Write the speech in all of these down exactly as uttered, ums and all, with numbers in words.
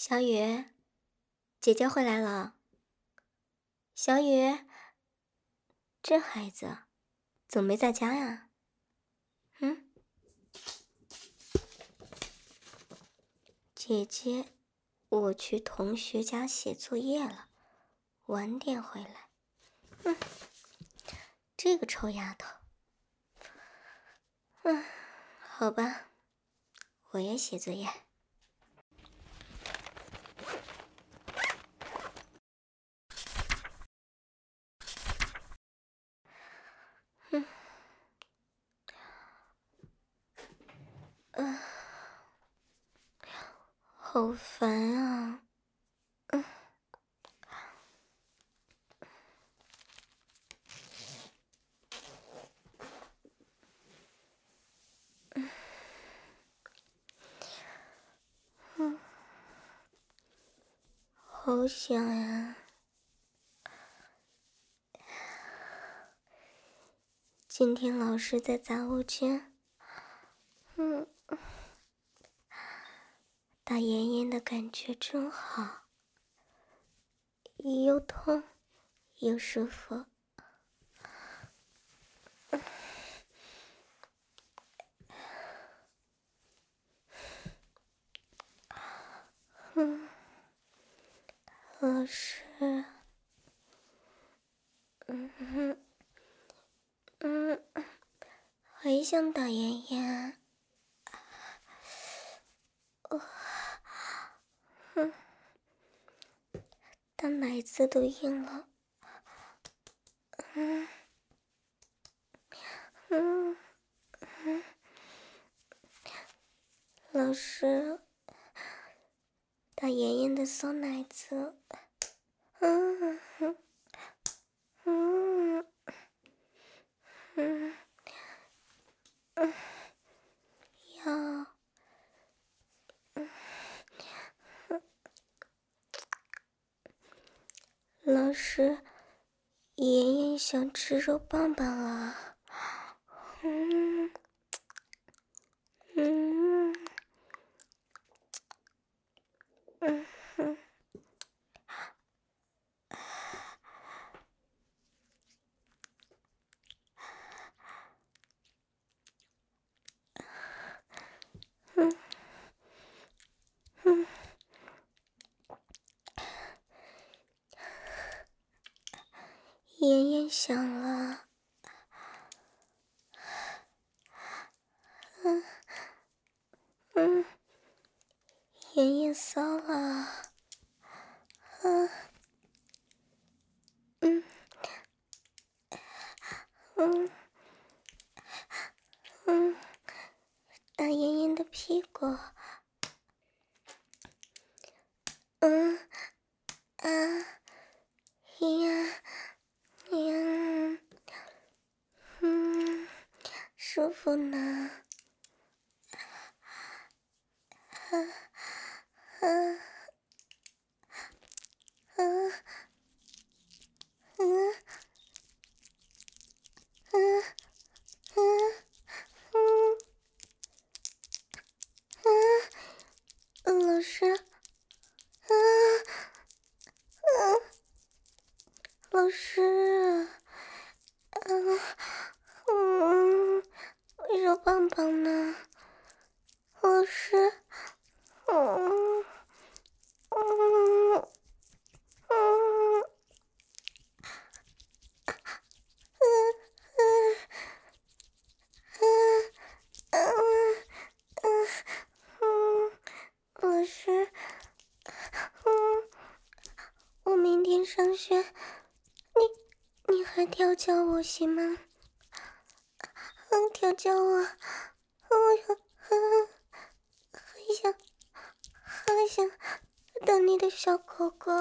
小雨，姐姐回来了。小雨，这孩子怎么没在家呀？嗯，姐姐，我去同学家写作业了，晚点回来。嗯，这个臭丫头。嗯，好吧，我也写作业。嗯，嗯，好烦啊。嗯，嗯，嗯，好想呀。今天老师在杂物间，嗯，打妍妍的感觉真好，又痛又舒服。嗯，老师，嗯哼，嗯，还想打妍妍。哦，嗯，但奶子都硬了。嗯，嗯，嗯，老师，打妍妍的骚奶子。嗯，嗯，嗯，嗯，嗯，要，老师，妍妍想吃肉棒棒了。嗯，嗯，嗯，嗯，嗯，嗯，妍妍想了。嗯，嗯，妍妍骚了。嗯，嗯，嗯，嗯，打妍妍的屁股。嗯，啊，呀，呀，嗯，舒服呢。啊，啊，啊，啊，啊，啊，嗯，啊，老师，啊，啊，老师，啊，嗯，肉棒棒呢？老师，嗯，嗯，嗯，嗯，嗯，嗯，老师，嗯，我明天上学，你你还调教我行吗？嗯，调教我，我有，嗯，很想，很想当你的小狗狗。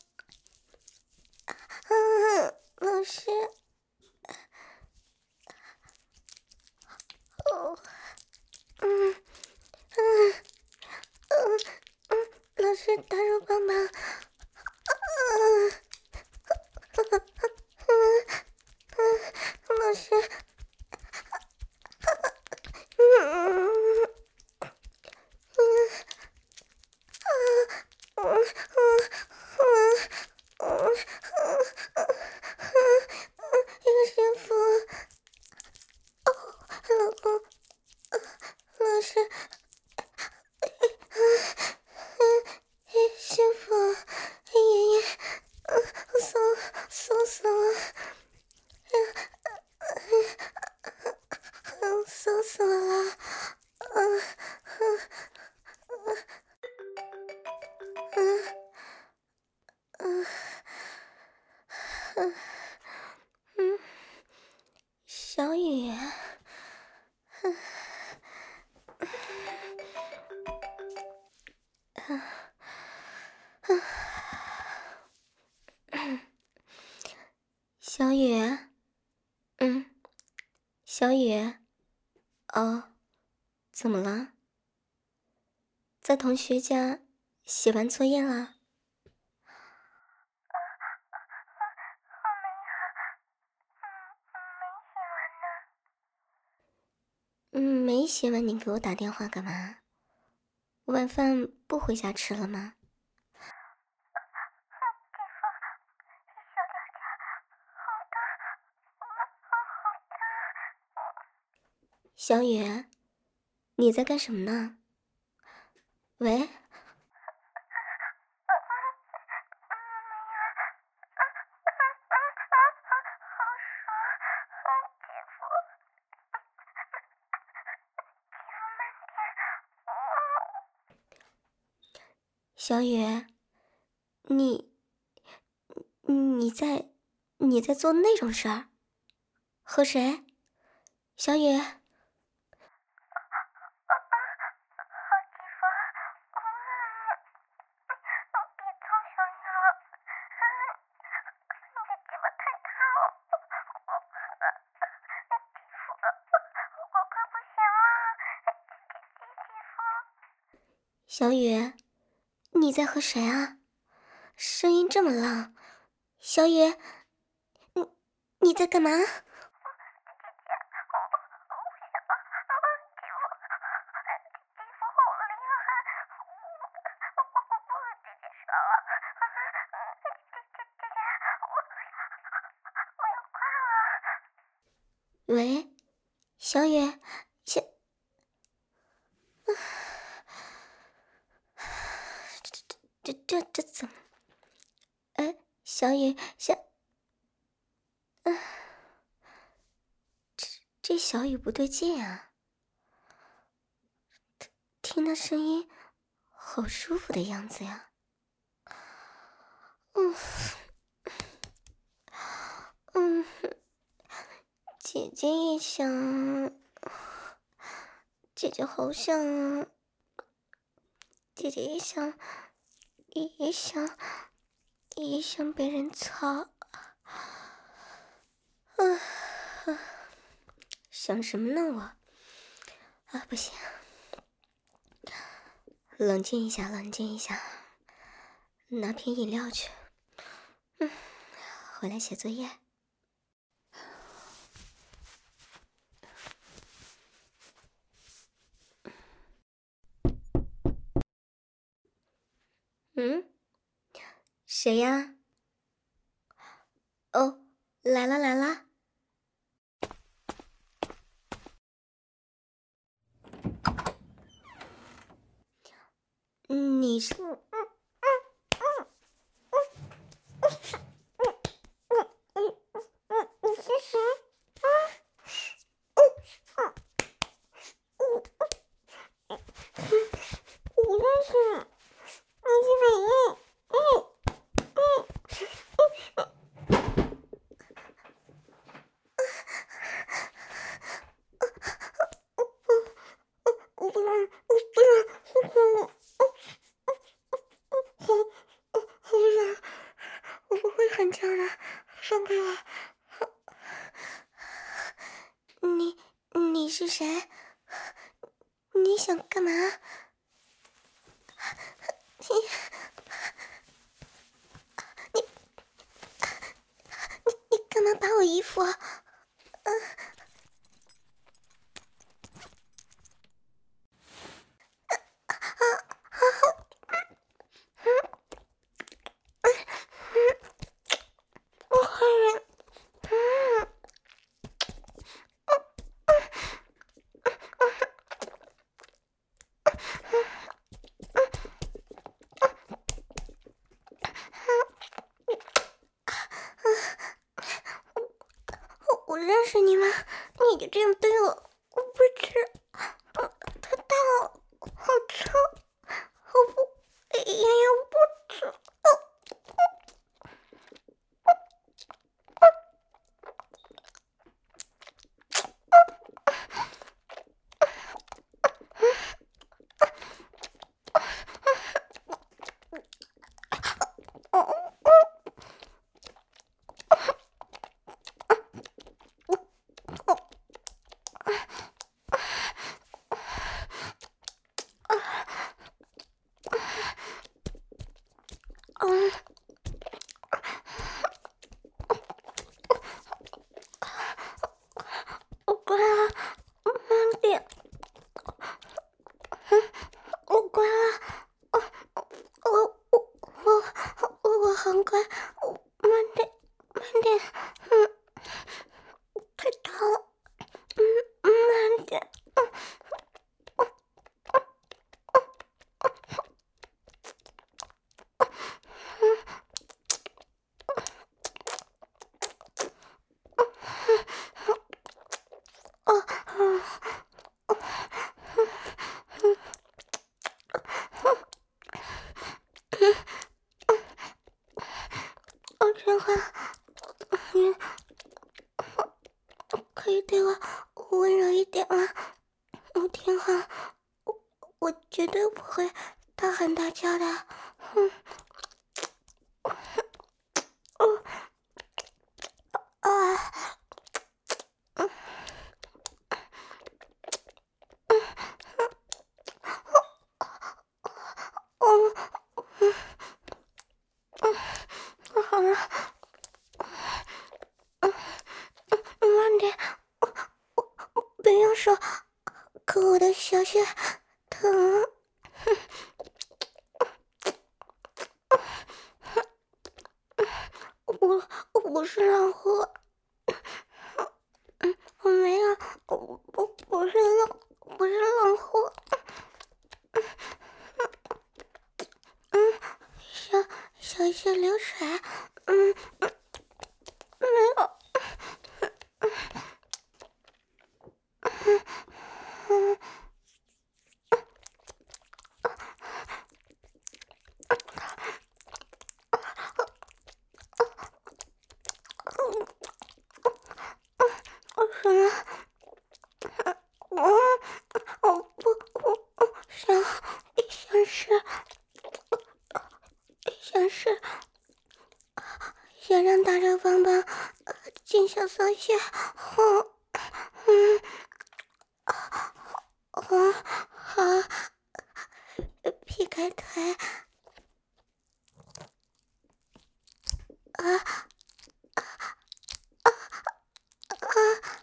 嗯，老师，哦，嗯，嗯，嗯，嗯，老师打肉棒棒。嗯，嗯，嗯，老师，嗯，嗯，啊， 嗯嗯，小雨，嗯嗯嗯，小雨，嗯，小雨，哦，怎么了？在同学家写完作业了？嗯，没写完，你给我打电话干嘛？晚饭不回家吃了吗？小雨，你在干什么呢？喂？小雨，你你在你在做那种事儿？和谁？小雨，小雨，你在和谁啊？声音这么浪，小雨，你你在干嘛？喂，小雨，小，这这这这怎么？哎，小雨，小，嗯、这这小雨不对劲啊，听那声音，好舒服的样子呀。嗯嗯，姐姐也想，姐姐好想啊，姐姐也想，也想，也想被人操。啊，想什么呢我？啊，不行，冷静一下，冷静一下，拿瓶饮料去。嗯，回来写作业。嗯，谁呀？哦，来了来了。你是？我认识，我是美丽。我不能，我不能，我不能，我我不能，我不会喊叫的，放开我。你你是谁？你想干嘛？你你你你干嘛把我衣服？嗯。我害人。我我认识你吗？你就这样对我，我不吃。太大了，好臭，我不，洋洋不吃。 嗯，我乖了，慢点。嗯，我乖了，我我我我我我很乖，我慢点慢点，嗯，太大了，嗯，慢点。我真好，你可以对我温柔一点吗？我挺好，我我绝对不会大喊大叫的。嗯，哦啊，哦，好了，慢点，不用手，可我的小穴疼。我我不是浪货，我没有，我我不是浪，不是浪货。嗯，小小穴流水，嗯嗯，没有，嗯我什么？我我不我我想想是想是想让大肉棒棒呃进小骚穴，嗯嗯嗯好，劈开腿啊啊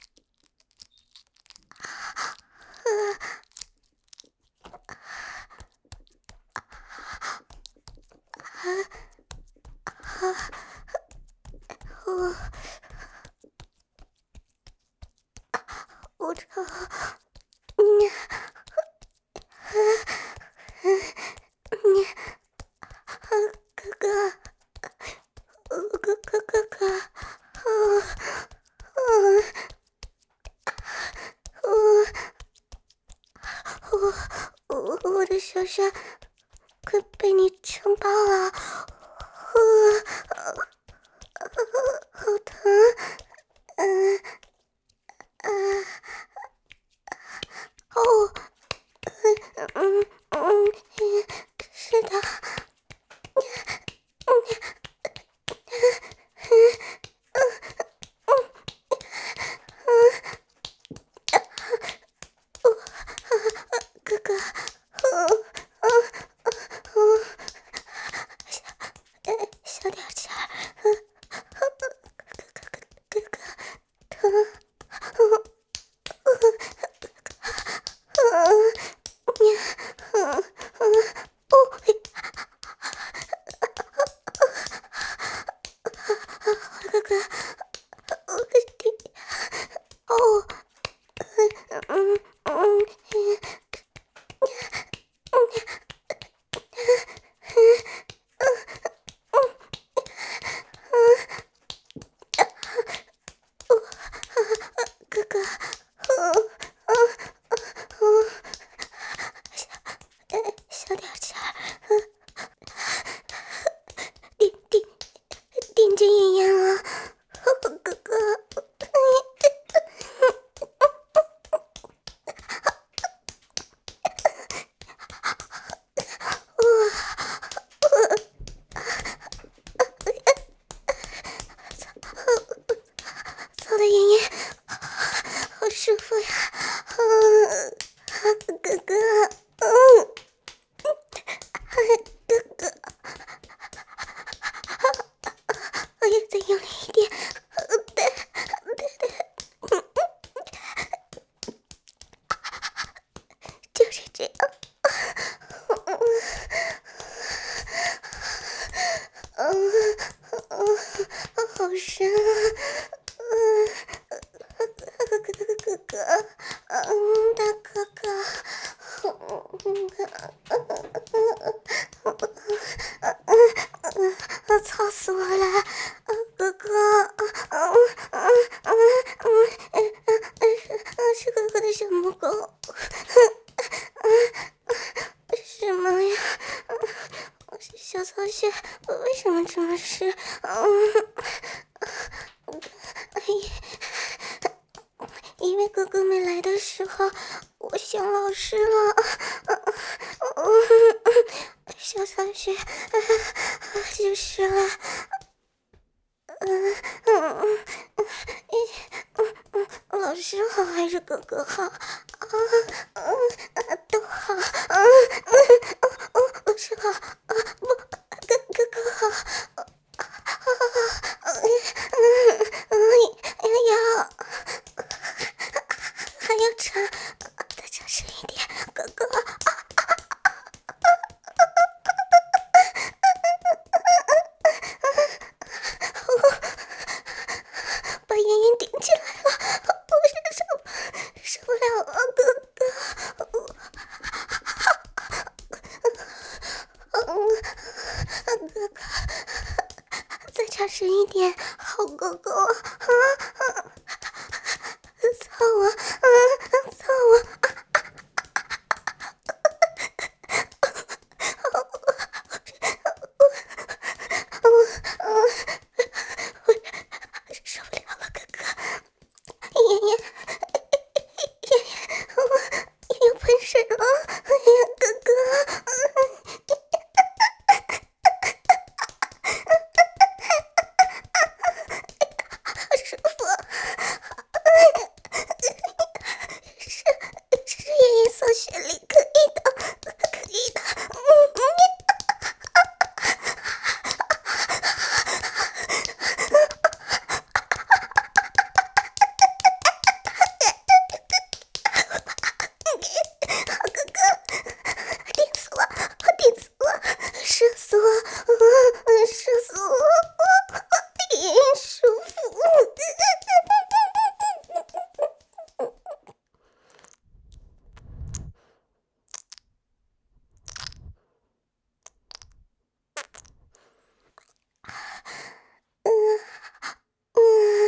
我我操！你你哥哥，哥哥哥哥哥，嗯嗯嗯，我我我的小山快被你撑爆了，嗯，好疼，嗯嗯哦，嗯嗯嗯，是的，哥哥，嗯嗯嗯，小点声。 穴为什么这么湿？嗯，因为哥哥没来的时候，我想老师了。小小穴就湿了。嗯嗯嗯嗯，老师好还是哥哥好？啊嗯嗯都好。嗯嗯嗯，老师好。啊不，哥哥哥好。嗯嗯嗯，要还要长，再长深一点，哥哥。把妍妍顶起来了，我是受受不了了，哥哥。嗯，哥哥，再长深一点，好哥哥。啊啊！操我！啊！操我！受不了了，哥哥。妍妍，妍妍要喷水了！哎呀，哥哥。舒服。是是爷爷送雪梨，可以的，可以的。嗯嗯。好哥哥，顶死我，我顶死我，射死我，嗯，射死我，爷爷舒服。嗯，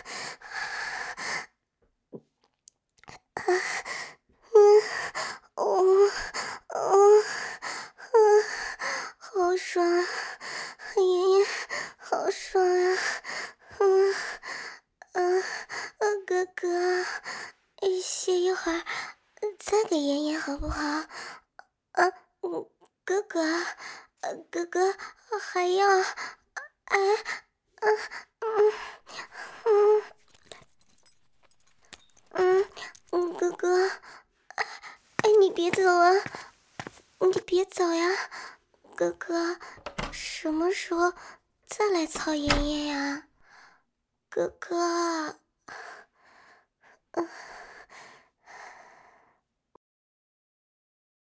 嗯，哦，哦，嗯，好爽啊！爷爷，好爽啊！嗯，嗯，嗯，哥哥，歇一会儿，再给爷爷好不好？啊，嗯，哥哥，呃，哥哥还要，哎，嗯嗯嗯嗯嗯，哥哥，哎，你别走啊！你别走呀，哥哥，什么时候再来操爷爷呀？哥哥。